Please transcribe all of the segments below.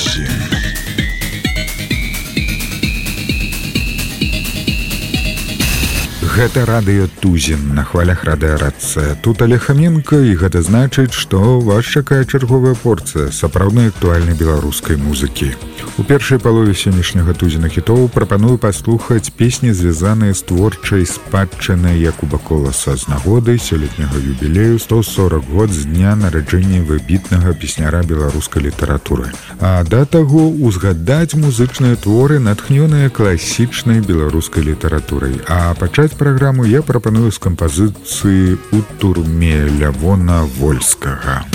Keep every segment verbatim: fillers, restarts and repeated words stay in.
Тузін. Гэта радыё Тузін на хвалях радыёрацыя. Тут Олег Хаменко, і гэта значыць, што вас чакае чарговая порцыя сапраўднай актуальнай беларускай музыкі. У першай палове сённяшняга Тузіна хітоў прапаную паслухаць песні, звязаныя з творчай спадчынай Якуба Коласа з нагоды сёлетняга юбілею сто сорок год з дня нараджэння выбітнага песняра беларускай літаратуры. А да таго узгадаць музычныя творы, натхнёныя класічнай беларускай літаратурай. А пачаць праграму я прапаную з кампазіцыі «У турме» Лявона Вольскага.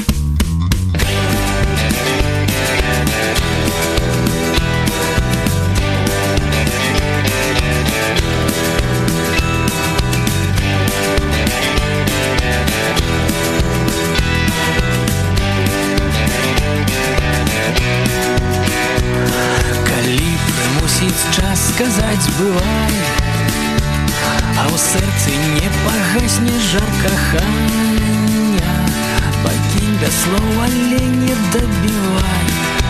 Сказаць бывай, а ў сэрцы не пагасне жар кахання. Пакінь без слоў, але не дабівай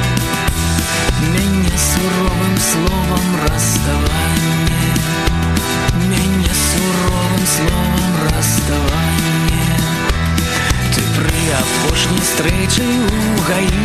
мяне суровым словам расставанне, мяне суровым словам расставанне. Ты пры апошняй стрэчы ў гаі,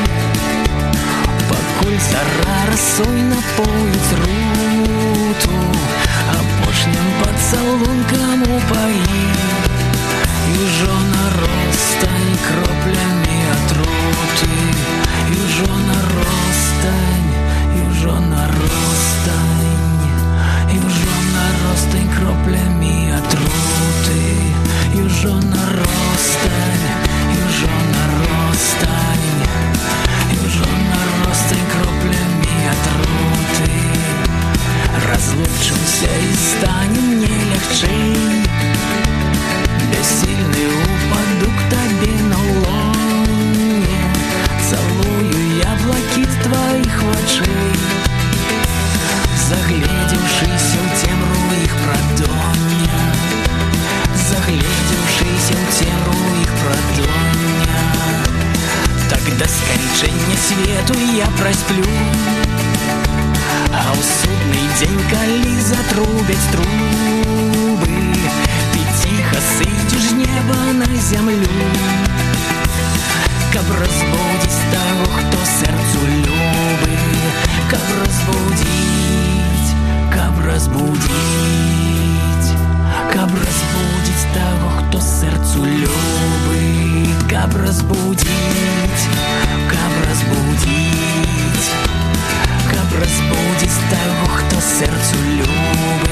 пакуль зара расой напоіць руту, апошнім пацалункам упаі, і ўжо наростань кроплямі атруты, і ўжо наростань, і ўжо наростань, і ўжо наростань кроплямі атруты, і ўжо наростань, і ўжо наростань, і ўжо наростань кроплямі атруты. Разлучымся і стане мне лягчэй, бяссільны упаду к табе на лоне, цалую я блакіт тваіх вачэй, загледзеўшыся ў цемру іх прадоння, загледзеўшыся ў цемру іх прадоння. Так да сканчэння свету я прасплю, а ў судны дзень, калі затрубяць трубы, ты ціха сыдзеш з неба на зямлю, каб разбудзіць таго, хто сэрцу любы, каб разбудзіць, каб разбудзіць, каб разбудзіць таго, хто сэрцу любы, каб разбудзіць, каб разбудзіць, каб разбудзіць таго, хто сэрцу любы.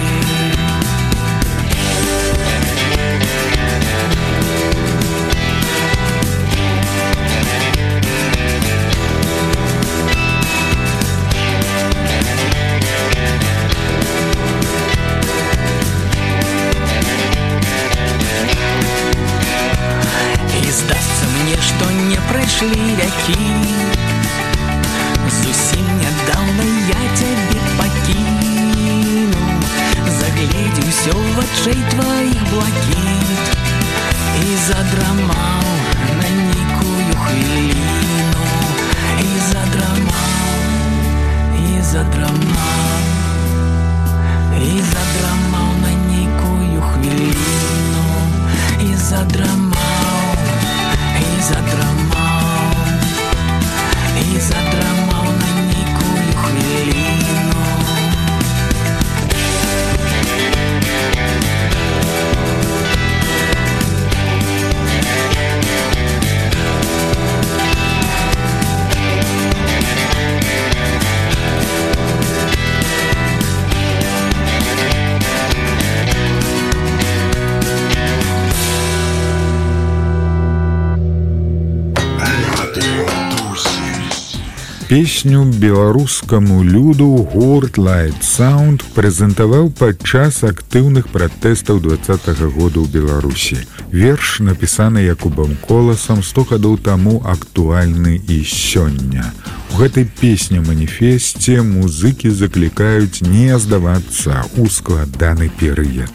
І здасца мне, што не прайшлі вякі, зусім нядаўна я цябе пакіну, загледзеўся ў вачэй тваіх блакіт і задрамаў на нейкую хвіліну, і задрамаў, і задрамаў, і задрамаў на нейкую хвіліну, і задрамаў, і задрамаў, і задрамаў на нейкую хвіліну. Песню беларускаму люду гурт Light Sound прэзентаваў падчас актыўных пратэстаў дваццатага года ў Беларусі. Верш, напісаны Якубам Коласам сто гадоў таму, актуальны і сёння. У гэтай песні-маніфесце музыкі заклікаюць не здавацца ў складаны перыяд.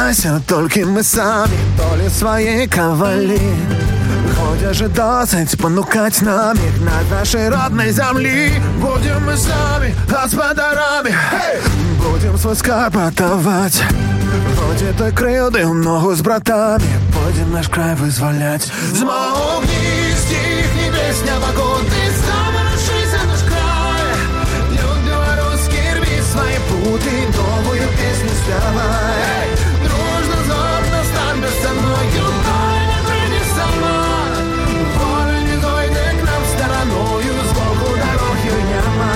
засталася толькі мы самі, долі свае кавалі. Ходя же досыць панукаць намі над нашай роднай зямлі. Будем мы самі гаспадарамі, будем свой скарб атаваць. Будзе той крыўды ў ногу з братамі, будем наш край вызваляць. Змоўкні, стихні песня пагоды, замарушыся наш край. Люд беларускі, рві свае путы, новую песню спявай. Дружно, зорно, стань без са мною, ой, не прыйдзі сама. Воля не дойде к нам стороною, збоку дарогі няма.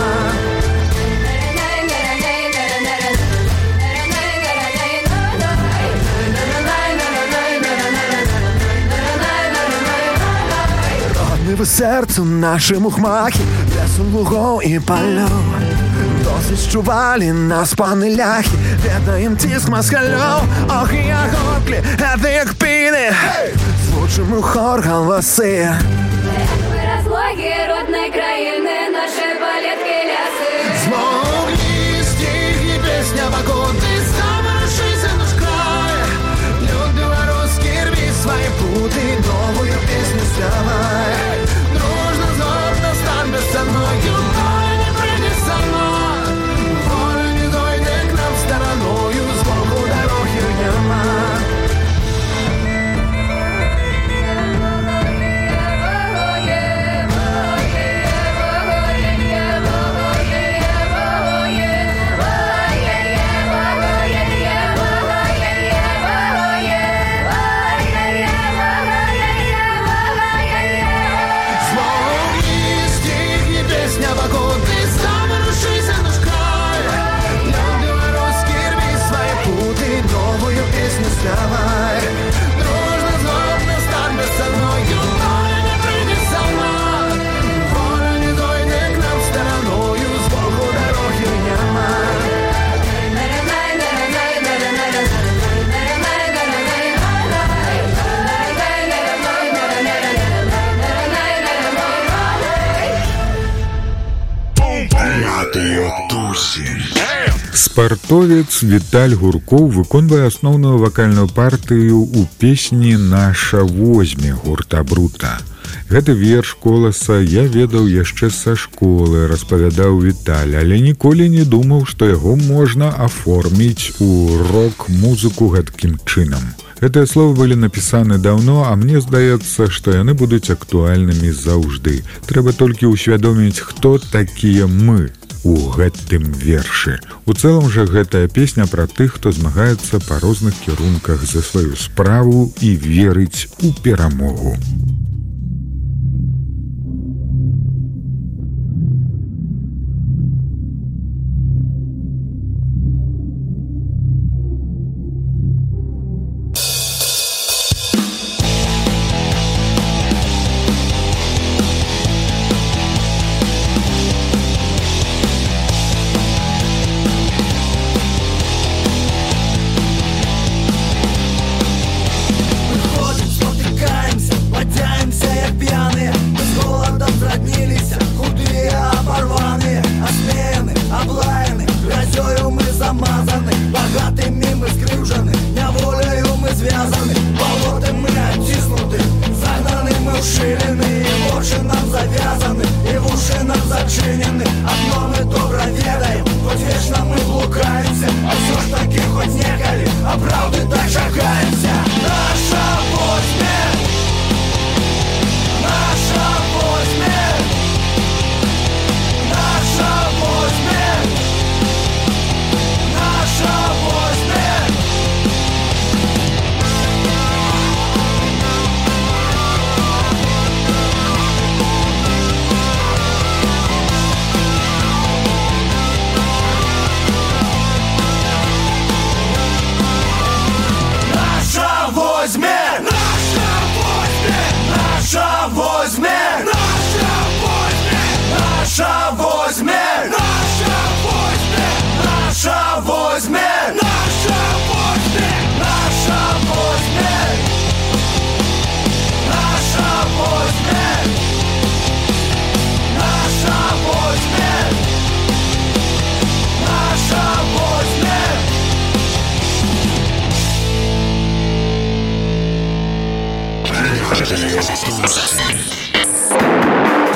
В сердцу нашим ухмахи, лесом лугов и полев. Досить чували нас паны ляхи, ведаем тиск москалев. Ох, як гоклі, это як піни, звучим у хор голоси. Мы разлоги родной краины, наши балетки лясы. Змоўкні, стихні песня пагоды, замарушыся наш край. Люд беларускі, рві свае путы, новую песню спявай. Дружно, зорно, стань без са мною, ой, не прыйдзі сама. Воля не дойде к нам стороною, збоку дарогі няма. Давай, дружно, злобно, стань без со мною, ой, не прыйдзі сама. Воля не дойде к нам стороною, збоку дарогі няма. Спартовец Віталь Гуркоў выконвае асноўную вакальную партыю ў песні «Наша возьме» гурта «Брута». Гэты верш коласа я ведаў яшчэ са школы, распавядаў Віталь, але ніколі не думаў, што яго можна аформіць у рок-музыку гэткім чынам. Гэтыя словы былі напісаны даўно, а мне здаецца, што яны будуць актуальнымі заўжды. Трэба толькі ўсвядоміць, хто такія мы у гэтым вершы. У цэлым жа гэтая песня пра тых, хто змагаецца па розных кірунках за сваю справу і верыць у перамогу.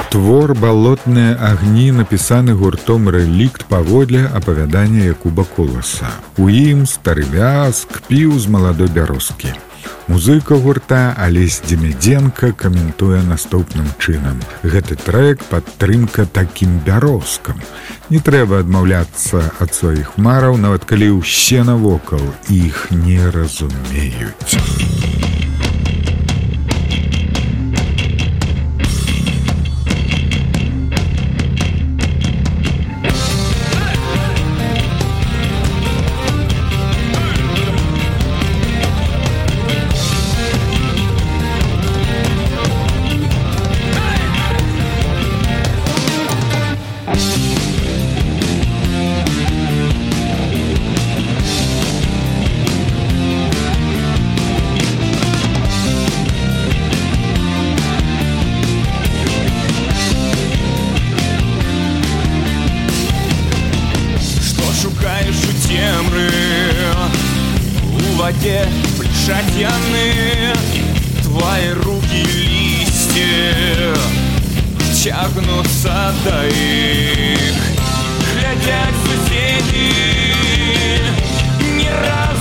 Твор «Балотныя агні» напісаны гуртом «Рэлікт» паводле апавядання Якуба Коласа. У ім стары вязк піў з маладой бярозкі. Музыка гурта Алесь Демідзенка каментуе наступным чынам. Гэты трэк падтрымка такім бярозкам. Не трэба адмаўляцца ад сваіх мараў, нават калі ўсе навокал іх не разумеюць. Пришать яны твои руки листья тягнутся до их. Глядят соседи, не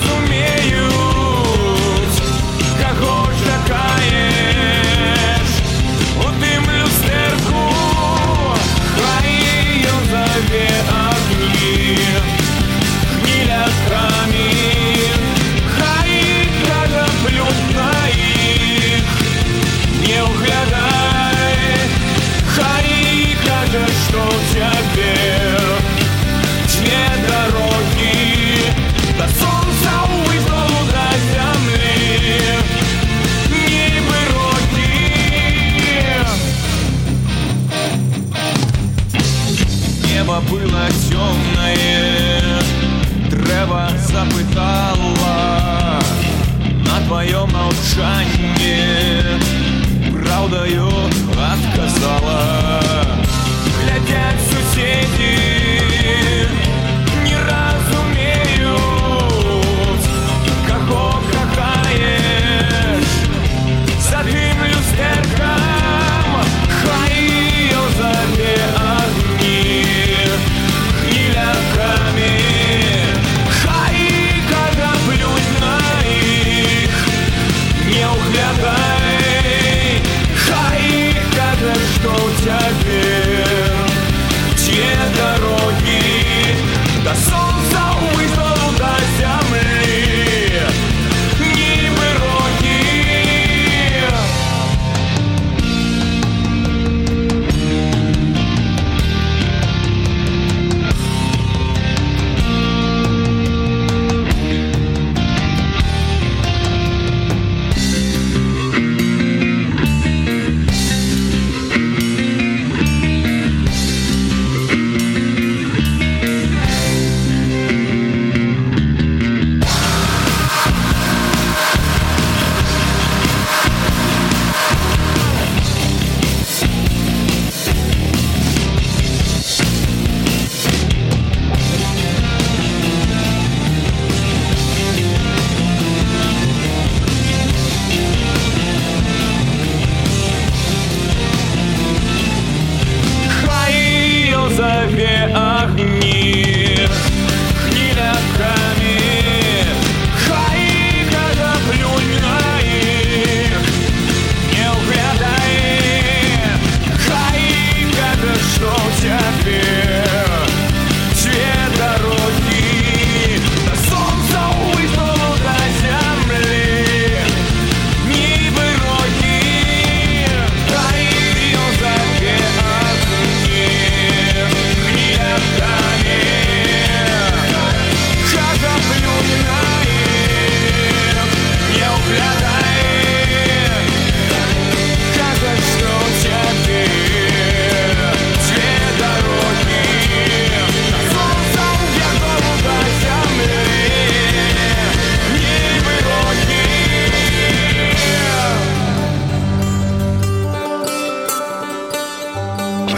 разумеют, кого чакаешь. У тым люстерку хай ее зове огни гнилятками. Не углядай, хай кажет, что тебе две дороги до солнца высоко до земли, небо роки. Небо было темное, древо запытало на твоем молчании. Правдою отказала. Глядят соседи, не разумеют, кого какаешь. За тым люстерком хай ее зове огни гнилятками. Хай когда плюнь на их, не углядай. Что у тебя те дороги до солнца высоко до земли, небо роки.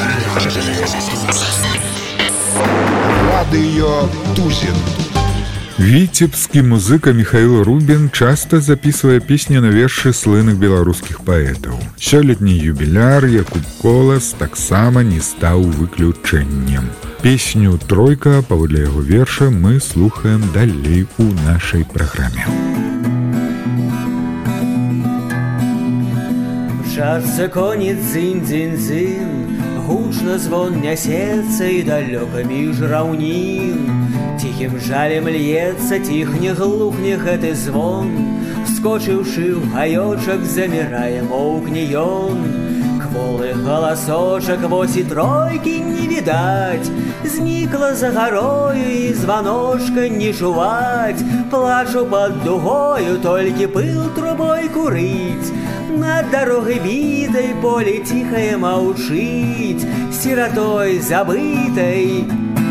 Радыё Тузін. Віцебскі музыка Михаил Рубін часта записывае песні на вершы слыных беларускіх паэтаў. Сёлетні юбіляр Якуб Колас таксама не стаў выключэннем. Песню «Тройка» паводле яго верша мы слухаем далей у нашай праграме. Мчацца коні дзынь-дзынь-дзынь, гучна звон нясецца і далёка між раўнін. Тихим жалем льется, тихне, глухне гэты звон. Вскочыўшы ў гаёчак, замірае, моўкне ён. Кволы галасочак, вось і тройкі не відаць. Знікла за гарою, і званочка не чуваць. Плачу пад дугою, толькі пыл трубой курыць. Над дарогай бітай поле ціхае маўчыць, сіратой забытай.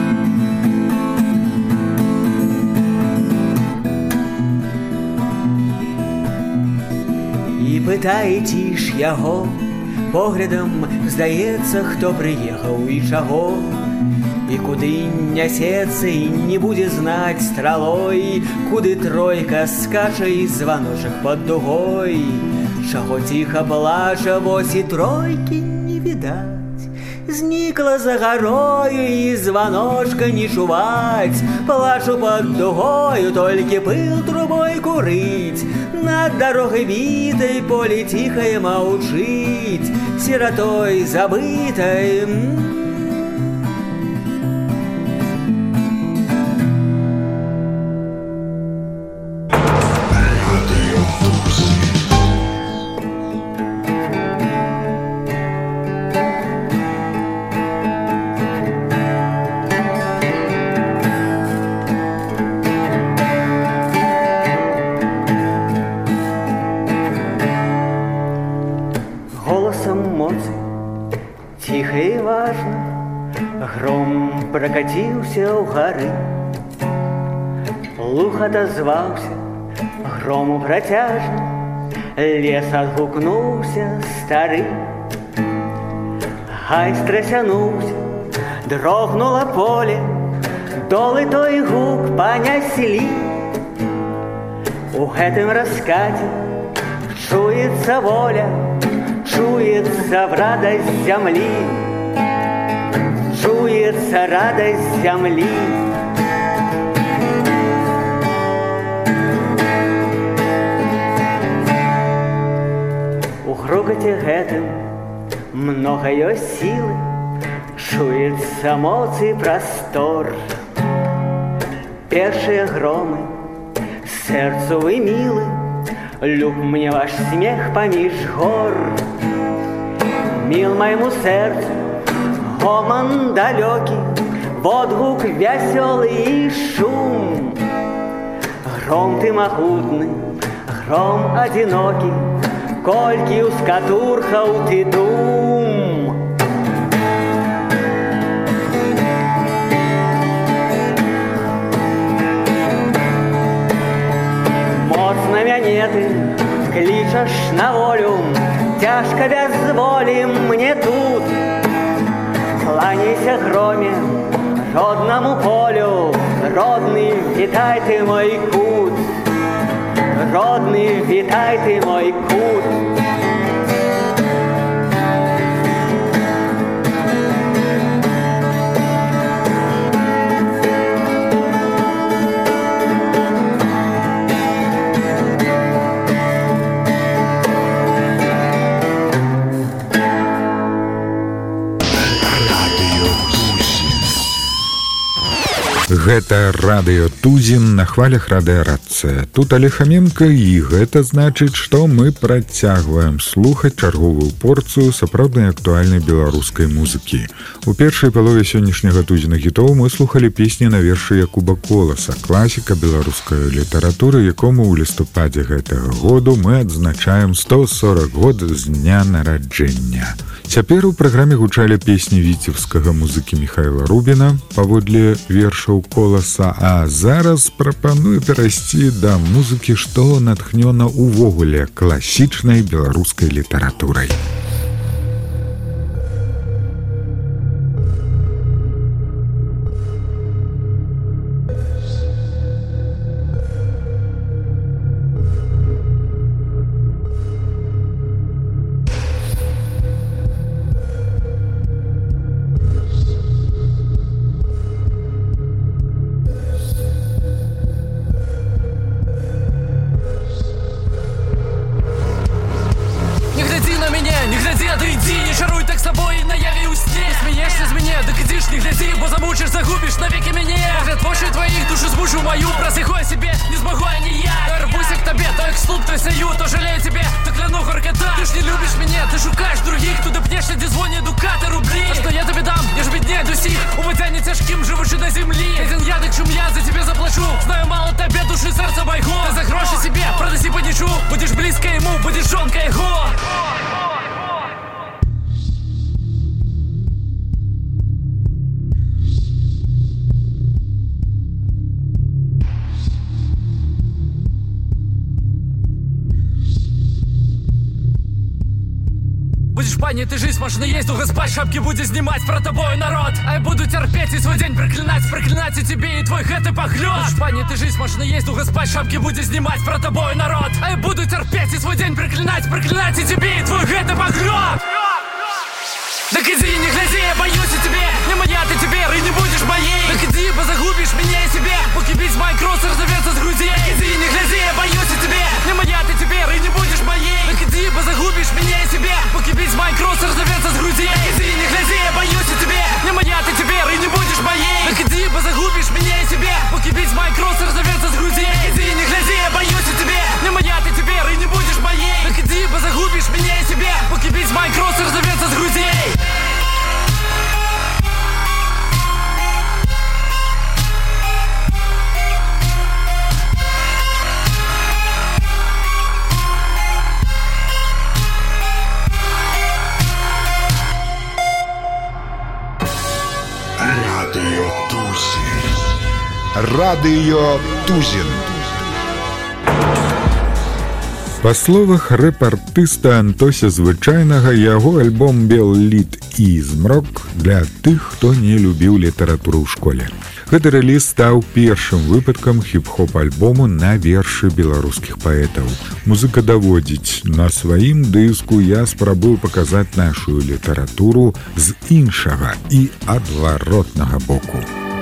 І пытаеце ж яго, поглядам здаецца, хто прыехаў і чаго. І куды нясецца, і не будзе знаць стралой, куды тройка скача і званочак пад дугой. Чаго ціха плача, вось і тройкі не відаць. Знікла за гарою, і званочка не чуваць. Плачу пад дугою, толькі пыл трубой курыць. Над дарогай бітай поле ціхае маўчыць, сіратой забытай. Тихо и важно гром прокатился у горы. Луг отозвался грому протяжно, лес отгукнулся стары. Гай страсянуўся, дрогнуло поле, долы той гук понесли. У гэтым раскате чуется воля, чуется в радость земли, чуется радость земли. У грукоте гэтым много ёсць силы, чуется моц и простор. Першие громы сердцу вы милы, люб мне ваш смех поміж гор. Мил моему сердцу гомон далекий, водгук веселый и шум. Гром ты могутный, гром одинокий, колькі ускатурхаў ты дум. Моцна мяне ты клічаш на волю, тяжко без воли мне тут. Кланяйся громе родному полю, родный, витай ты мой кут. Родный, витай ты мой кут. Гэта радыё Тузін на хвалях радыёрацыя. Тут Олег Хоменко, і гэта значыць, што мы працягваем слухаць чарговую порцыю сапраўднай актуальнай беларускай музыкі. У першай палове сённяшняга Тузіна хітоў мы слухалі песні на вершы Якуба Коласа, класіка беларускай літаратуры, якому ў лістападзе гэтага году мы адзначаем сто сорок год з дня нараджэння. Цяпер у праграме гучалі песні віцебскага музыкі Михайла Рубіна паводле вершаў Коласа, а зараз прапаную перайсці да музыкі, што натхнёна ўвогуле класічнай беларускай літаратурай. себе не змогу я ніяк. Рвуся к тобі, то як слуп твій сою, то жалею тебе, то кляну горкота. Ти ж не любиш мене, ти шукаєш других, туди пнешся, де дзвонять дукати рублі. А що я тобі дам, я ж біднее до всіх, у видянні тяжким, живучи на землі. Один я, так чим я за тебе заплачу, знаю мало тебе, души, сердца байго. Ты за гроши себе продаси подничу, будешь близко ему, будешь жонка его. Будешь в бане, ты жизнь, машина есть, долго спать, шапки будешь снимать про тобой народ. А я буду терпеть и свой день проклинать, проклинать и тебе, и твой гэты поглёт. Будешь в бане, ты жизнь, машина есть, долго спать, шапки будешь снимать про тобой народ. А я буду терпеть и свой день проклинать, проклинать и тебе, и твой гэты поглёт. Так иди, не гляди, я боюсь о тебе, не моя ты теперь и не будешь моей. Так иди, позагубишь меня и себе, поки бить мой кросс разовьется с груди. Иди, не гляди, я боюсь о тебе, не моя ты теперь и не будешь моей. Так иди, позагубишь меня и себе, поки бить мой кросс разовьется с груди. Иди, не гляди, я боюсь о тебе, не моя ты теперь и не будешь моей. Так иди, позагубишь меня и себе, поки бить мой кросс разовьется с груди. Иди, не гляди, я боюсь о тебе, не моя ты теперь и не будешь моей. Так иди, позагубишь меня и себе, поки бить мой кросс разовьется с груди. Радыё Тузін. Па словах рэп-артыста Антося Звычайнага, яго альбом «Белліт і змрок» для тых, хто не любіў літаратуру ў школе. Гэты рэліз стаў першым выпадкам хіп-хоп-альбому на вершы беларускіх паэтаў. Музыка даводзіць: на сваім дыску я спрабую паказаць нашу літаратуру з іншага і адваротнага боку.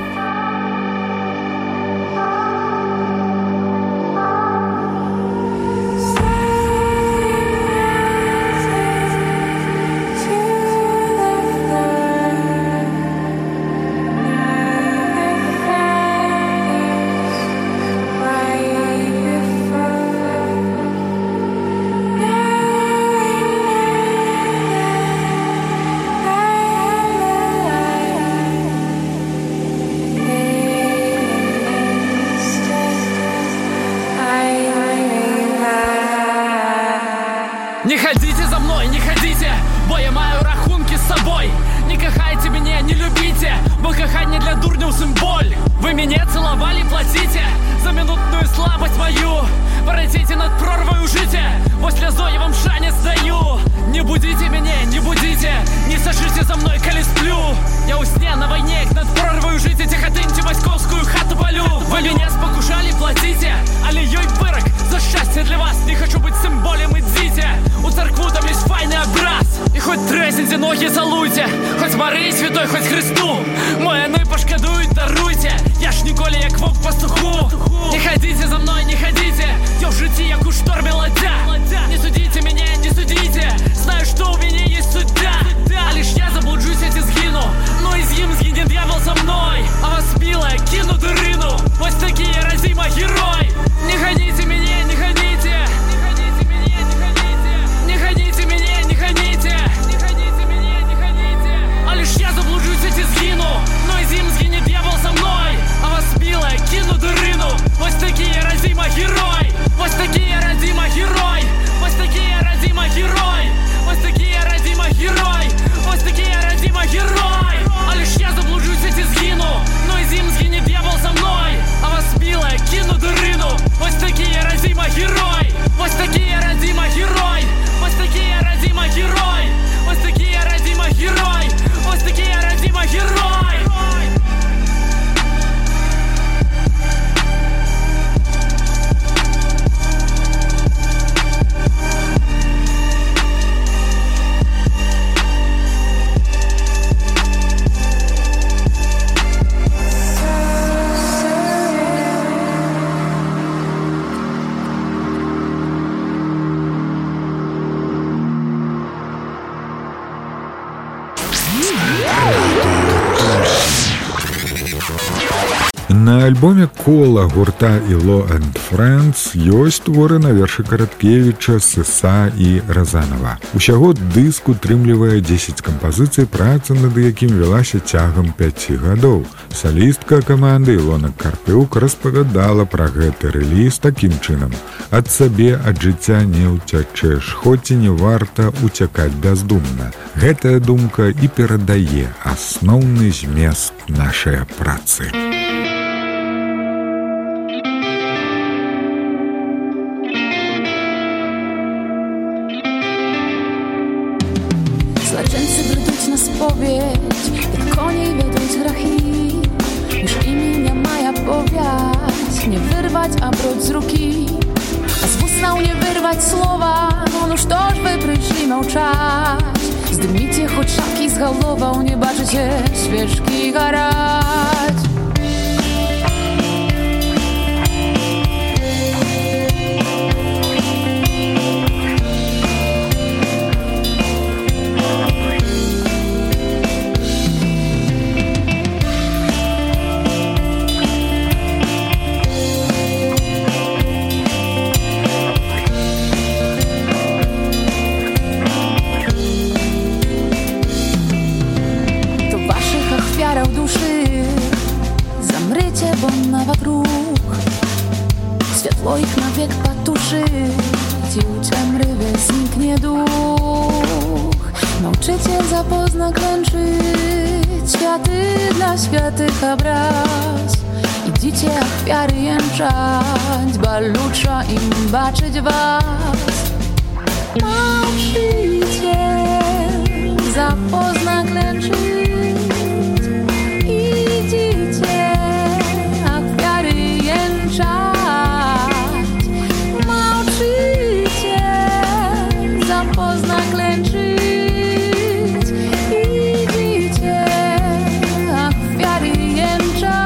Не ходите за мной, не ходите, бо я маю рахунки с собой. Не кахайте меня, не любите, бо каханье для дурню символь. Вы меня целовали, платите за минутную слабость мою. Пройдите над прорвой, ужите, после зои я вам шанец даю. Не будите меня, не будите, не сошите за мной, коли сплю. Я усне на войне, над прорвой ужите, тихотыньте московскую хату полю. Вы меня спокушали, платите, аллеей вырок за счастье для вас. Не хочу быть символем, идите, у церкву там есть файный образ. И хоть тресните, ноги целуйте, хоть Марии святой, хоть Христу. Мои пошкодують, даруйте, я ж ніколи як вовк пастуху. Не ходите за мной, не ходите, я в житті як у штормі ладя. Не судите меня, не судите, знаю, что у меня есть судья. А лишь я заблужусь, я сгину, но из им сгинет дьявол со мной. А вас, милая, кину дырину, вот такие разима герой. Не ходите меня, не ходите, не ходите меня, не ходите, не ходите меня, не ходите, не ходите меня, не ходите. А лишь я заблужусь, я сгину, но из им сгинет дьявол со мной. А вас, милая, кину дырину, вот такие разима герой. Вот такие родима герой, вот такие родима герой, вот такие родима герой, вот такие родима герой. А лишь я заблужусь, я сгину, но из им сгинет дьявол со мной. А вас, милая, кину дырину, вот такие родима герой, вот такие родима герой, вот такие родима герой, вот такие родима герой, вот такие родима герой. На альбоме «Кола» гурта «Ilo and Friends» ёсць творы на вершы Караткевіча, Сыса і Разанова. Усяго дыск утрымлівае дзесяць кампазіцый, праца над якім вялася цягам пяці гадоў. Салістка каманды Ілона Карпюк распавядала пра гэты рэліз такім чынам. Ад сабе, ад жыцця не ўцячэш, хоць і не варта уцякаць бяздумна. Гэтая думка і перадае асноўны змест нашай працы. Zloczyńcy brydуть na spowiedź, jak koniej wiedząc grachy. Już imienia maja powiać, nie wyrwać, a brać z ruki. A z ustał nie wyrwać słowa, no już toż wy przyszli małczać. Zdymijcie choć szafki z galową, nie baczycie świeżki garać. Zamrycie, bo nawet ruch światło ich na wiek patuszyć i u ciemrywy zniknie duch. Nauczyciel zapozna klęczyć, światy dla światych obraz. Idzicie jak kwiary jęczać, balucza im baczyć was. Nauczyciel zapozna klęczyć, zapozna klęczyć, idziecie, a kwiary jęczać.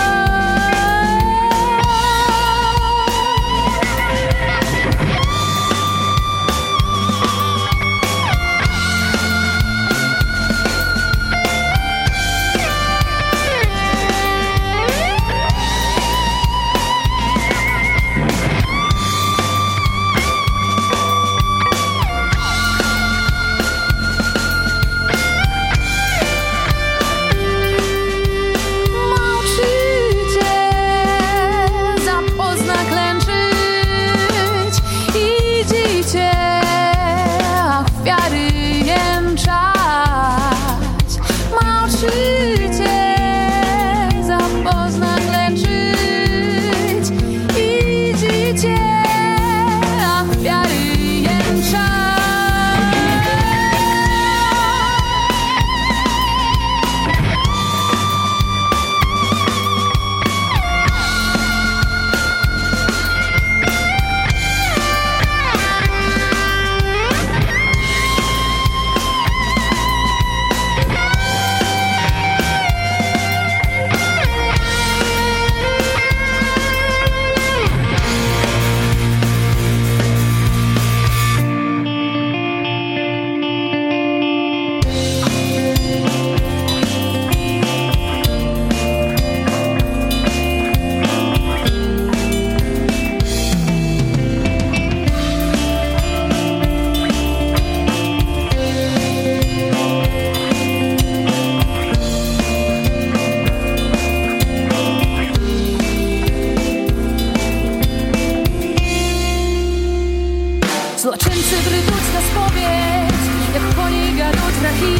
Zloczyńcy brydуть na spowiedź, jak koniej gadуть wraki.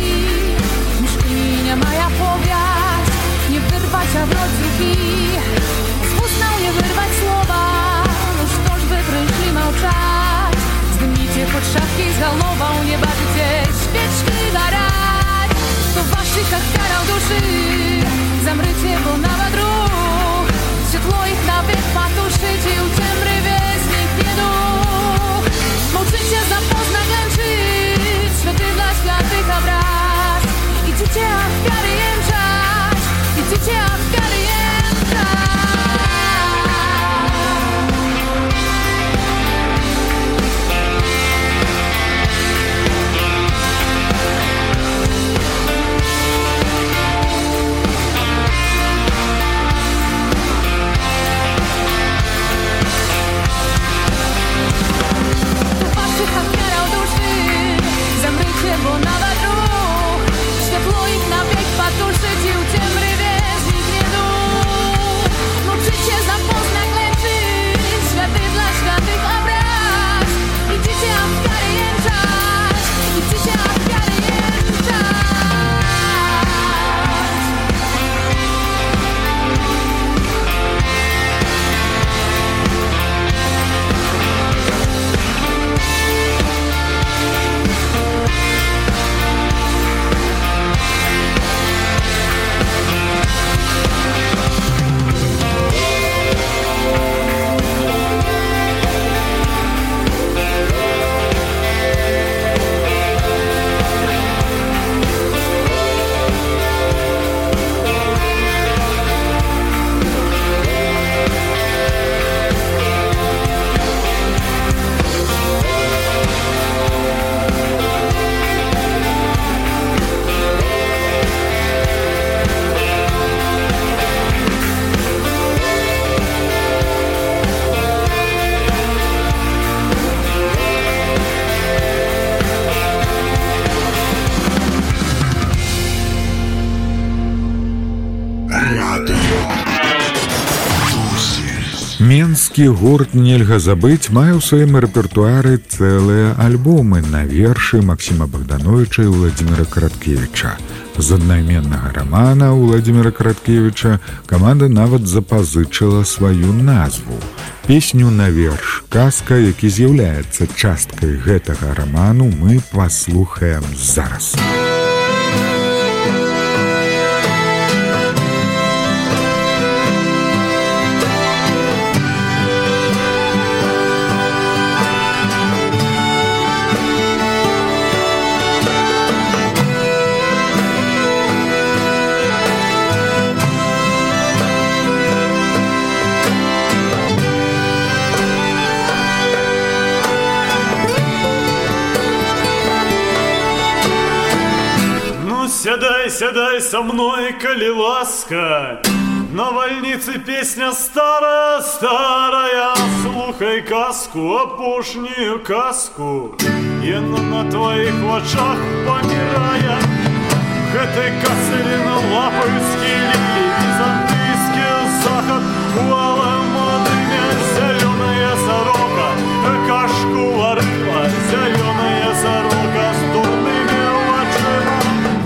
Już imienia maja powiać, nie wyrwać, a wroć z ruki. Z ustał nie wyrwać słowa, noż toż by przyszli małczać. Zdymnijcie pod szafki z galową, nie baczycie świeczki garać. To waszych karał duszy, zamrycie, bo nawet ruch światło ich na wiek patuszyć i u ciemrywie zniknie duch. Moczycie zapozna klęczyć, światy dla światych obraz. Idziecie, a kwiary jęczać, idziecie, a kwiary jęczać. Менскі гурт «Нельга забыць» мае ў сваім рэпертуары цэлыя альбомы на вершы Максіма Богдановича і Владимира Караткевича. З аднайменнага рамана Владимира Караткевича каманда нават запазычыла сваю назву. Песню на верш «Казка», які з'яўляецца часткай гэтага раману, мы паслухаем зараз. Сядай, сядай со мной, коли ласка. На вольнице песня старая, старая. Слухай казку, апошнюю казку. Я на твоих очах помирая. Гэтай кацеліна лапаю скілілі. Візантыйскі захад валом одымя. Зеленая сорока кашку варила. Зеленая сорока с дурными очима.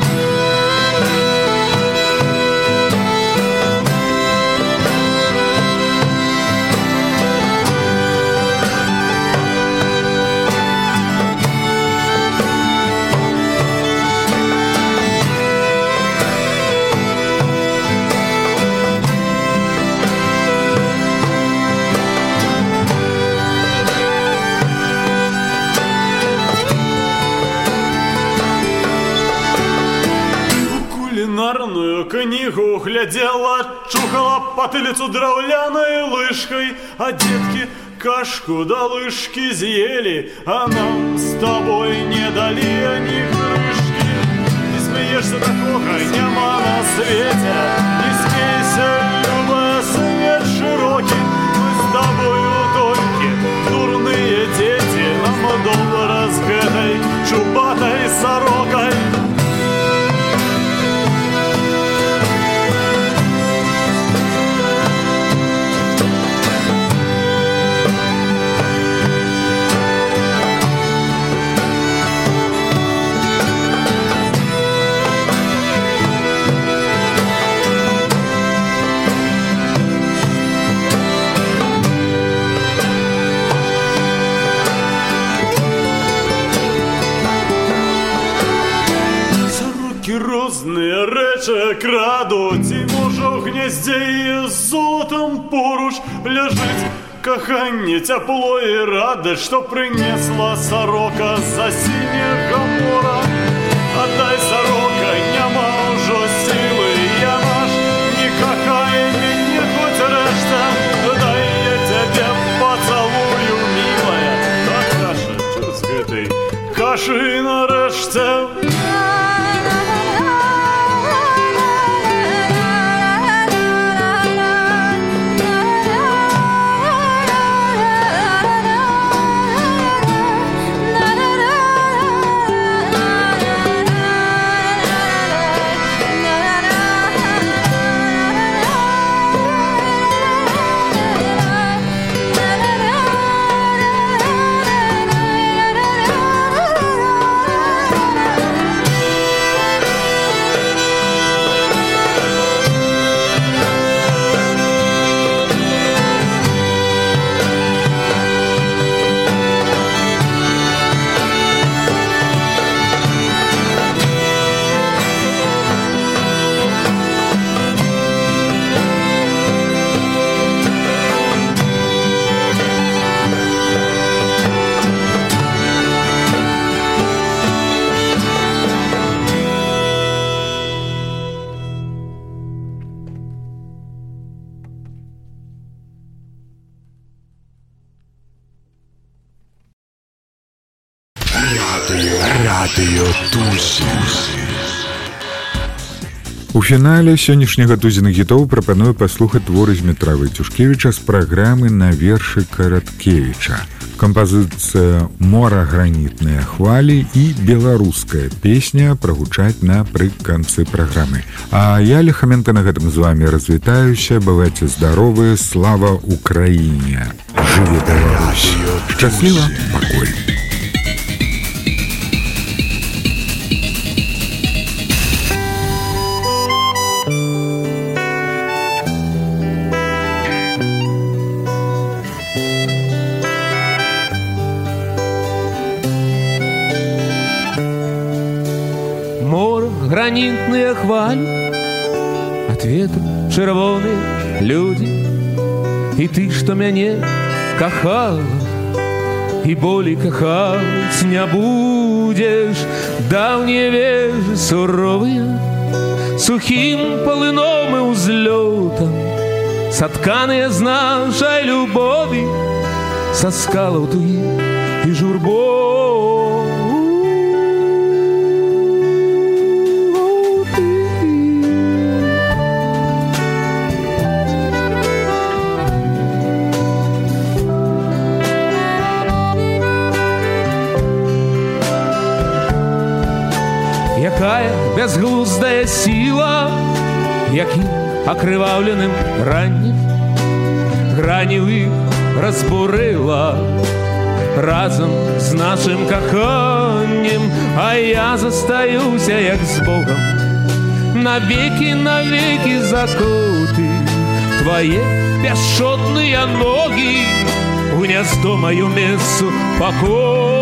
Книгу глядела, чухала потылицу драўляной лыжкой, а детки кашку да лыжки съели, а нам с тобой не дали они крышки. Ты смеешься, такого нема на свете, не смейся, Люба, свет широкий. Мы с тобою только дурные дети, нам долго с этой чубатой сорокой. Розные речі крадуть, і може в гнізді і золотом поруч лежить кохання, тепло і радость, що принесла сорока за синего мора. Отдай, сорока, нема уже силы, я наш, не кохай меня хоть решта. Дай я тебе поцелую, милая, так каша, чё с этой каши нарешті. У фінале сённяшняга тузіна гітоў прапаную паслухаць творы Змітра Вайцюшкевіча з праграмы «На вершы Караткевіча». Кампазіцыя «Мора гранітныя хвалі» і беларуская песня прагучаць напрыканцы праграмы. А я, Лехаменко, на гэтым з вами развітаюся. Бывайце здаровы, слава Украіне! Жыве Беларусь! Шчасліва, пакуль! Гранітныя хвалі, ад ветру чырвоныя людзі. І ты, што мяне кахала, і болей кахаць не будзеш. Даўнія вежы суровыя, сухім палыном і ўзлётам, сатканыя з нашай любові, са скалаў тугіх і журбой. Якая бязглуздая сіла, якім акрываўленым раннім грані іх разбурыла разам з нашым каханнем. А я застаюся, як з Богом, навекі, навекі закуты твае бясшотныя ногі у гняздо маю месцу пакой.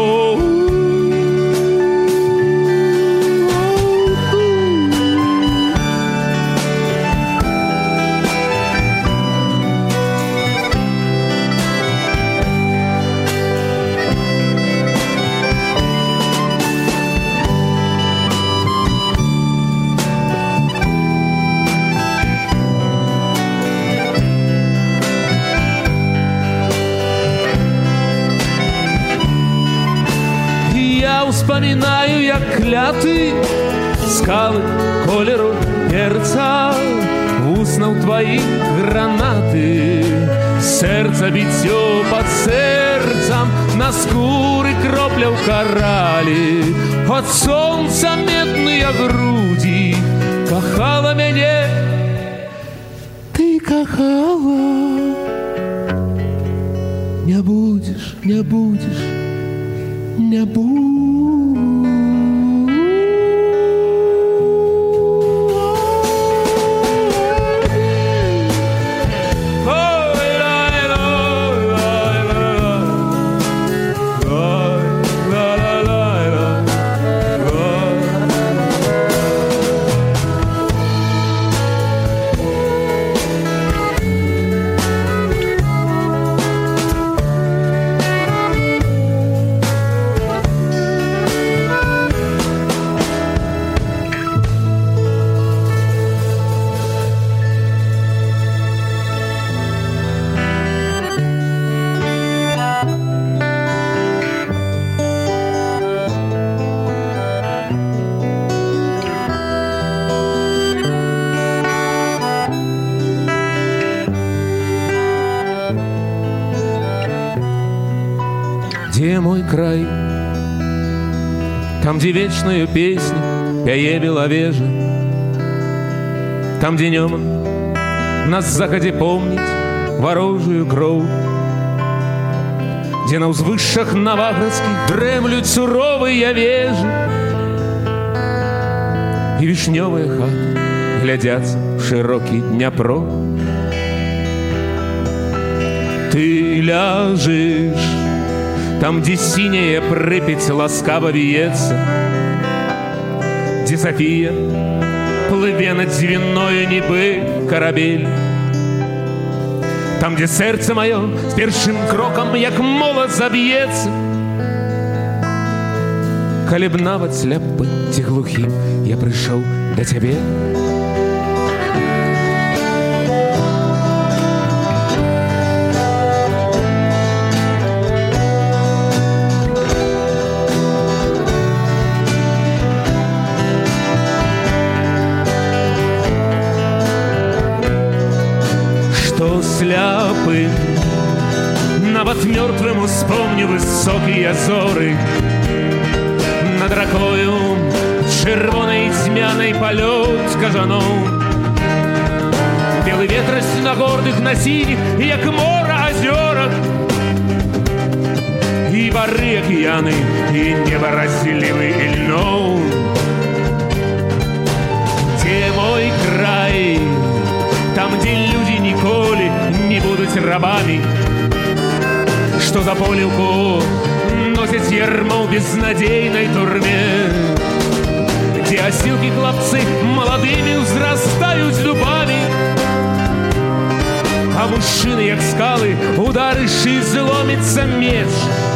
Вспоминаю, як кляты скалы колеру перца, вуснаў твоих гранаты, сердце бітцё под сердцем, на скуры кропля ў каралі, от солнца медныя груди. Кахала мяне, ты кахала, не будешь, не будешь, не будешь. Где мой край? Там, где вечную песню пяе белавежа, там, где днем на заходе помнить ворожую кроў, где на ўзвышшах наваградскіх дрэмлюць суровыя вежы, и вишневые хаты глядятся в широкий Днепро. Ты ляжешь там, где синяя Припять ласкаво виется, где София плыве над звенною небы корабель, там, где сердце мое с першим кроком, як молот, забьется. Калі б нават сляпым ці глухім я прыйшоў да цябе. Што сляпым нават над мертвым успомню высокие зоры. Над ракою червоной тьмяной полет кажаном. Белый ветрость на гордых, на синих, як мора озерах. И бары океаны, и небо разделивый и льном. Где мой край? Там, где люди николи не будут рабами, что за полюку носят ярмо в безнадейной турме, где осилки хлопцы молодыми взрастают дубами, а мужчины, як скалы, ударивши, зломится меч.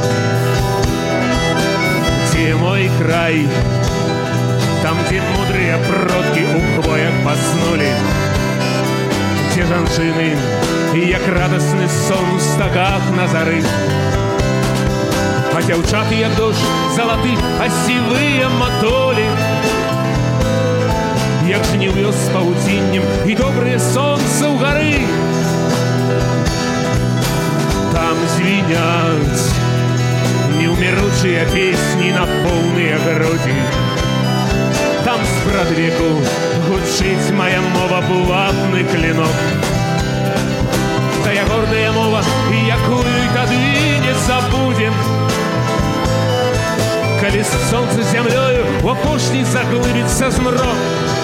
Где мой край? Там, где мудрые продки у хвоях поснули, где жанчыны, як радостный сон у стаках на зарыв. А дзяўчаты, як дождь золотых, а сивые матоли, як жнів'ё з павуціннем і добрые солнце у горы. Там звенят неумеручие песни на полные груди. Там спрадвеку гучить моя мова булатный клинок. Тая гордая мова, якую тады не забудем. Калі солнце зямлёю у апошні заглыбіцца змрок.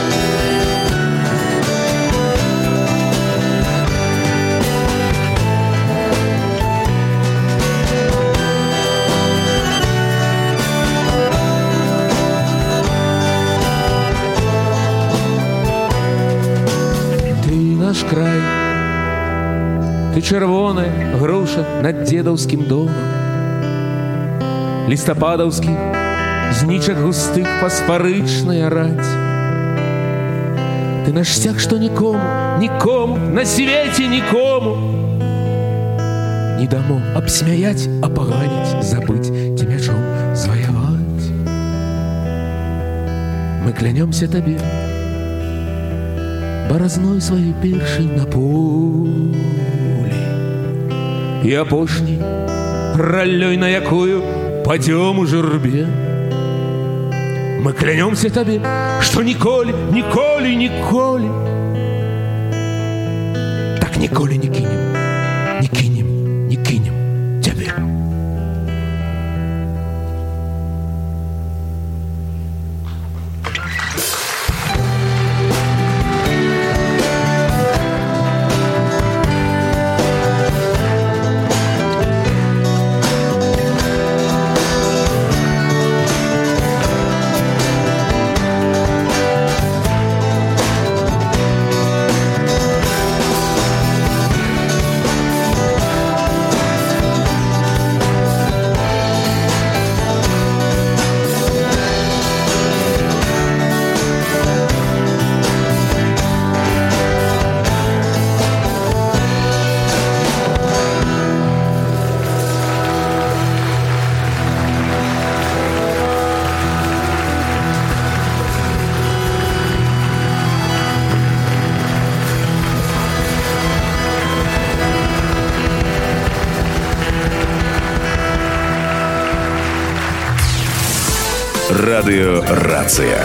Наш край, ты чырвоная груша над дзедаўскім домам, лістападаўскі з нічак густых фасфарычная раць. Ты наш сцяг, што нікому, нікому на свеце нікому не дамо абсмяяць, апаганіць, забыць ці мячом зваяваць. Мы клянёмся табе баразной сваёй першай на полі і апошняй раллёй, на якую падзём у журбе. Мы клянёмся табе, што ніколі, ніколі, ніколі так ніколі не кінем, не кінем, не кінем цябе. Радио «Рация».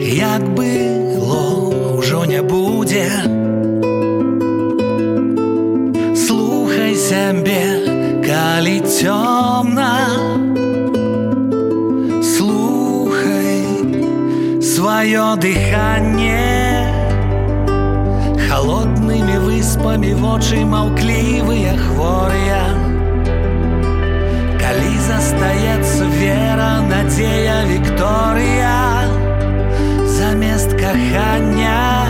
як было, ўжо не будзе. Слухай сябе, калі цёмна, слухай сваё дыханне. Холоднымі выспамі вочы маўклівыя хворыя. Калі застаецца вера, надзея, Вікторыя замест кахання.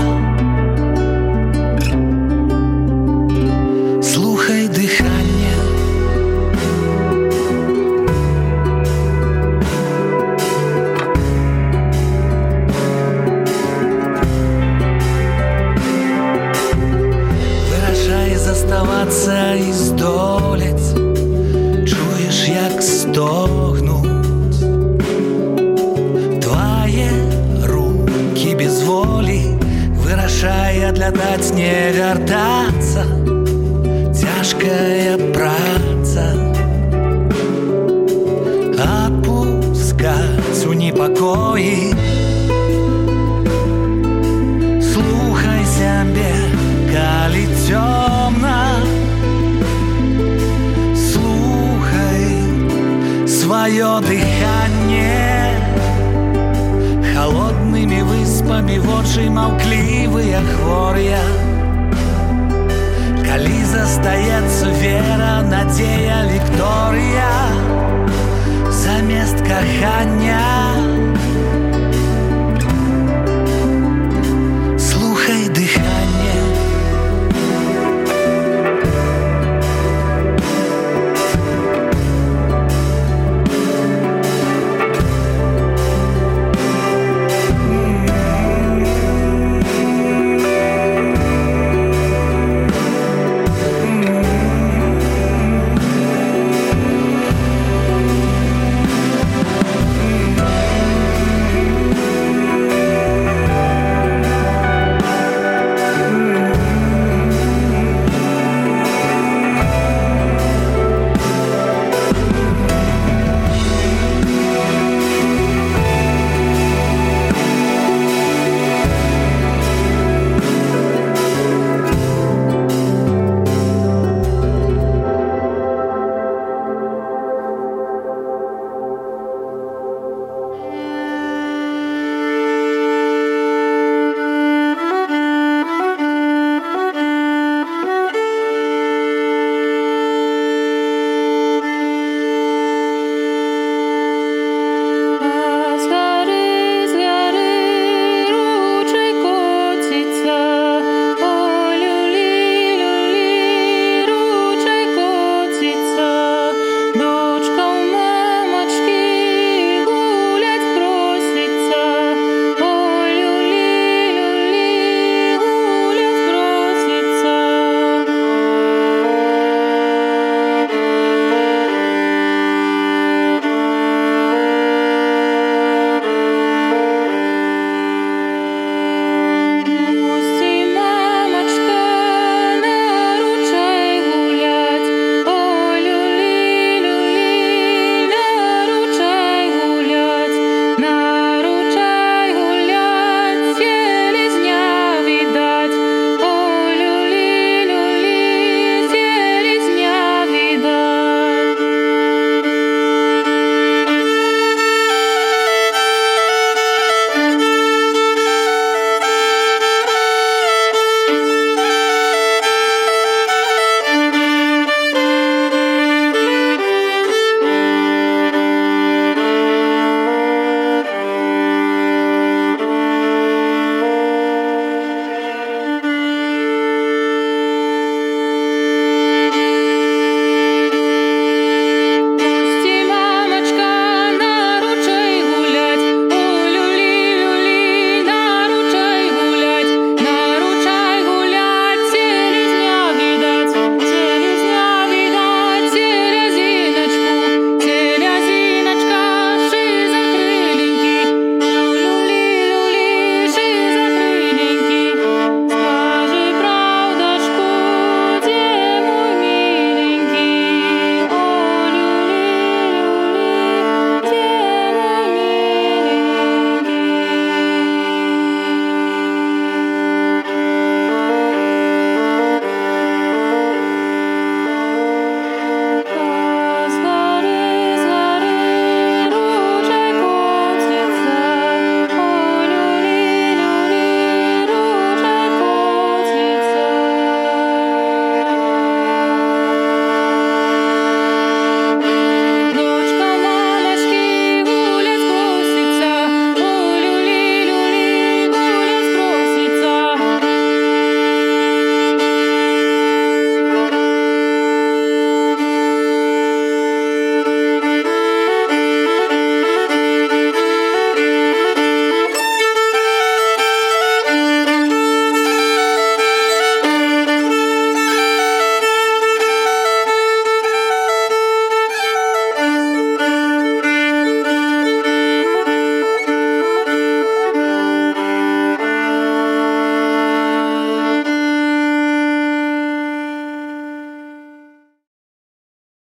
Слухай дыханне. Вырашай заставацца і здолець. Чуеш, як стогнуць твае рукі без волі. Вырашай адлятаць, не вяртацца. Цяжкая праца апускаць у непакоі. Слухай сябе, калі цёмна, слухай сваё дыханне. Холоднымі выспамі вочы маўклівыя хворыя. Калі застаецца вера, надзея, Вікторыя замест кахання.